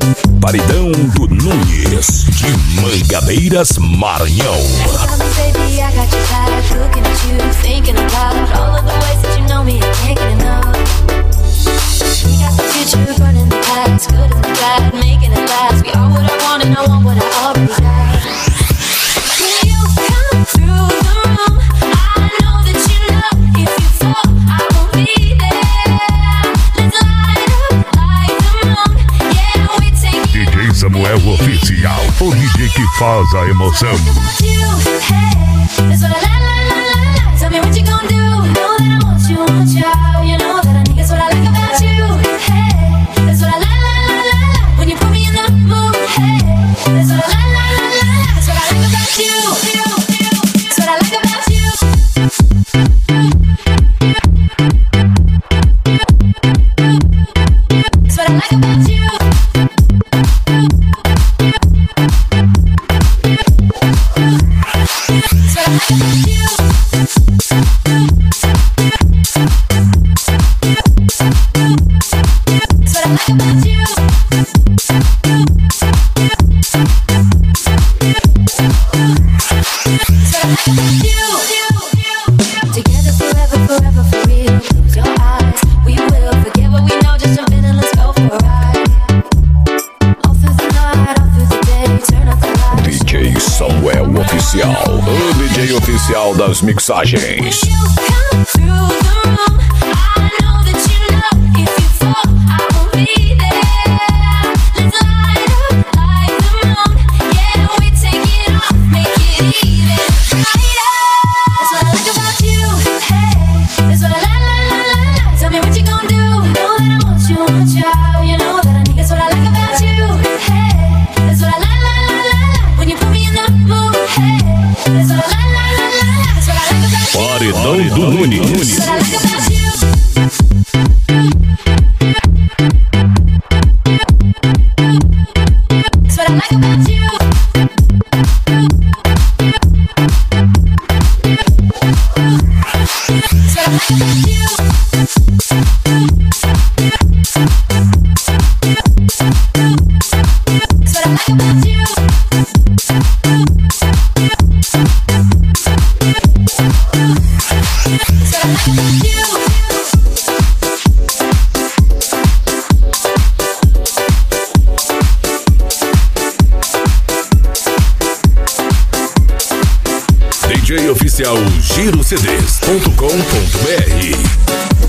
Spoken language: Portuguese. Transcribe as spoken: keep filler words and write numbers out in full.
Paredão do Nunes, de Mangabeiras, Maranhão. Samuel Oficial, o D J que faz a emoção. O D J oficial das mixagens. Paredão do Nunes. D J oficial Giro C Ds ponto com ponto br.